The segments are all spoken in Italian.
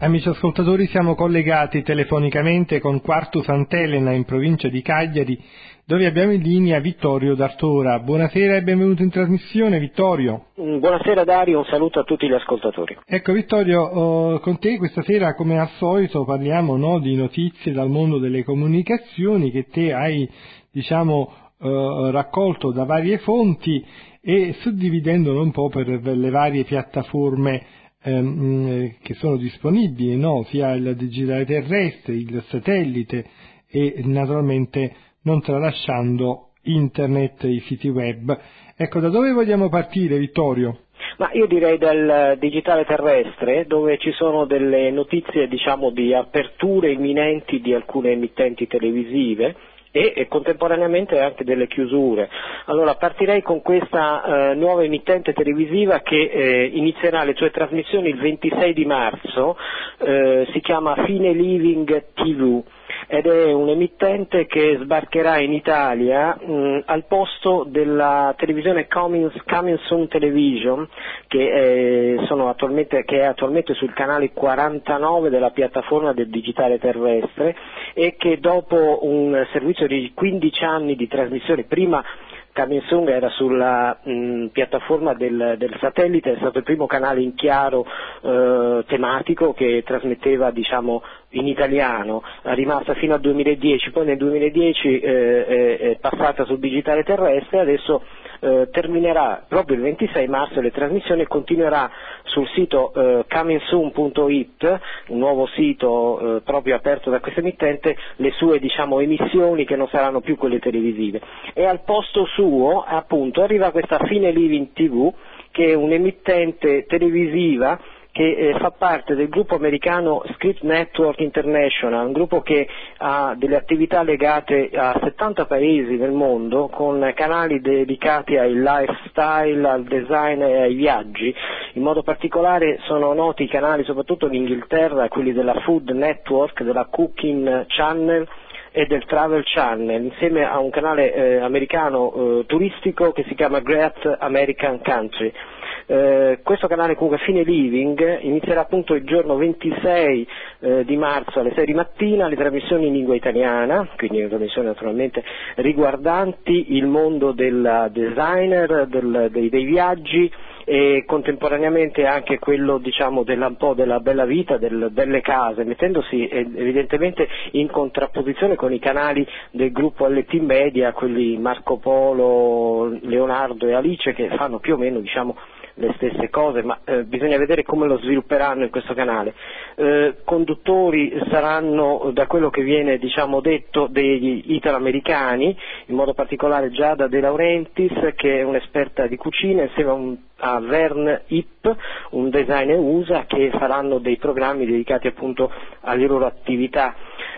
Amici ascoltatori, siamo collegati telefonicamente con Quartus Sant'Elena in provincia di Cagliari, dove abbiamo in linea Vittorio D'Artora. Buonasera e benvenuto in trasmissione, Vittorio. Buonasera Dario, un saluto a tutti gli ascoltatori. Ecco Vittorio, con te questa sera come al solito parliamo di notizie dal mondo delle comunicazioni che te hai raccolto da varie fonti e suddividendolo un po' per le varie piattaforme che sono disponibili, sia il digitale terrestre, il satellite e naturalmente non tralasciando internet e i siti web. Ecco, da dove vogliamo partire, Vittorio? Ma io direi dal digitale terrestre, dove ci sono delle notizie di aperture imminenti di alcune emittenti televisive e contemporaneamente anche delle chiusure. Allora partirei con questa nuova emittente televisiva che inizierà le sue trasmissioni il 26 di marzo, si chiama Fine Living TV ed è un emittente che sbarcherà in Italia al posto della televisione Coming Soon Television che è attualmente sul canale 49 della piattaforma del digitale terrestre e che dopo un servizio di 15 anni di trasmissione, prima Coming Soon era sulla piattaforma del satellite, è stato il primo canale in chiaro tematico che trasmetteva in italiano, è rimasta fino al 2010, poi nel 2010 è passata sul digitale terrestre, adesso terminerà proprio il 26 marzo le trasmissioni e continuerà sul sito comingsoon.it, un nuovo sito proprio aperto da questo emittente, le sue emissioni che non saranno più quelle televisive. E al posto suo appunto arriva questa Fine Living TV che è un'emittente televisiva che fa parte del gruppo americano Script Network International, un gruppo che ha delle attività legate a 70 paesi nel mondo, con canali dedicati al lifestyle, al design e ai viaggi. In modo particolare sono noti i canali soprattutto in Inghilterra, quelli della Food Network, della Cooking Channel e del Travel Channel, insieme a un canale americano turistico che si chiama Great American Country. Questo canale comunque Fine Living inizierà appunto il giorno 26 di marzo alle 6 di mattina, le trasmissioni in lingua italiana, quindi le trasmissioni naturalmente riguardanti il mondo del designer, dei viaggi e contemporaneamente anche quello un po' della bella vita, delle belle case, mettendosi evidentemente in contrapposizione con i canali del gruppo LT Media, quelli Marco Polo, Leonardo e Alice, che fanno più o meno le stesse cose, ma bisogna vedere come lo svilupperanno in questo canale. Conduttori saranno, da quello che viene detto, degli italoamericani, in modo particolare Giada De Laurentiis, che è un'esperta di cucina, insieme a Vern Ip, un designer USA, che faranno dei programmi dedicati appunto alle loro attività.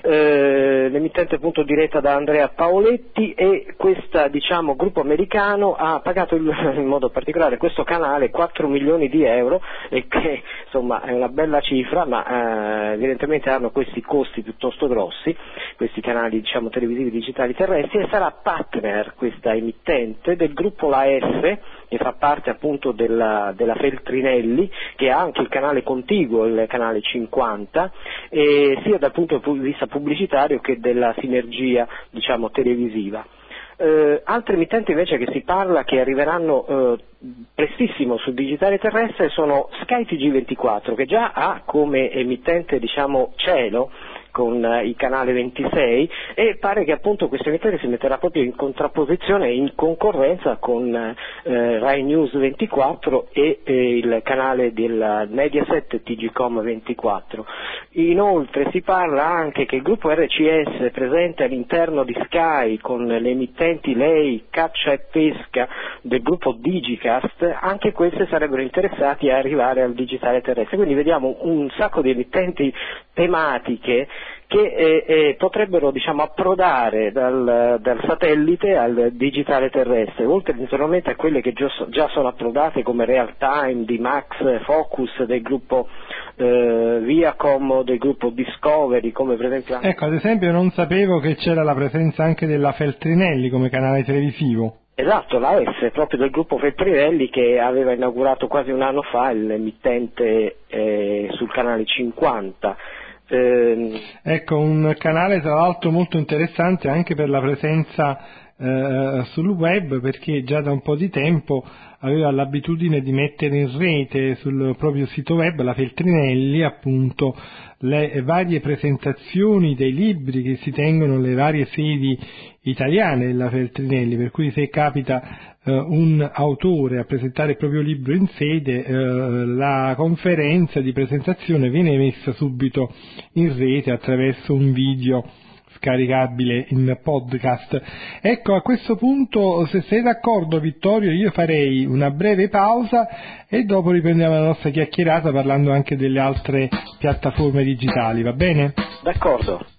L'emittente appunto diretta da Andrea Paoletti e questo gruppo americano ha pagato in modo particolare questo canale 4 milioni di euro e che insomma è una bella cifra, ma evidentemente hanno questi costi piuttosto grossi, questi canali televisivi digitali terrestri, e sarà partner questa emittente del gruppo La F, che fa parte appunto della Feltrinelli, che ha anche il canale contiguo, il canale 50, e sia dal punto di vista pubblicitario che della sinergia televisiva. Altre emittenti invece che si parla che arriveranno prestissimo sul digitale terrestre sono Sky TG24, che già ha come emittente cielo con il canale 26, e pare che appunto questo emittente si metterà proprio in contrapposizione e in concorrenza con Rai News 24 e il canale del Mediaset TGcom 24. Inoltre si parla anche che il gruppo RCS è presente all'interno di Sky con le emittenti Lei, Caccia e Pesca del gruppo Digicast, anche queste sarebbero interessati a arrivare al digitale terrestre, quindi vediamo un sacco di emittenti tematiche che potrebbero approdare dal satellite al digitale terrestre, oltre naturalmente a quelle che già sono approdate come Real Time di Max Focus del gruppo Viacom, del gruppo Discovery, come per esempio. Ecco, ad esempio non sapevo che c'era la presenza anche della Feltrinelli come canale televisivo. Esatto, la F, proprio del gruppo Feltrinelli, che aveva inaugurato quasi un anno fa l'emittente sul canale 50. Ecco, un canale tra l'altro molto interessante anche per la presenza sul web, perché già da un po' di tempo aveva l'abitudine di mettere in rete sul proprio sito web, la Feltrinelli, appunto le varie presentazioni dei libri che si tengono nelle varie sedi italiane della Feltrinelli, per cui se capita un autore a presentare il proprio libro in sede, la conferenza di presentazione viene messa subito in rete attraverso un video scaricabile in podcast. Ecco, a questo punto, se sei d'accordo Vittorio, io farei una breve pausa e dopo riprendiamo la nostra chiacchierata parlando anche delle altre piattaforme digitali, va bene? D'accordo.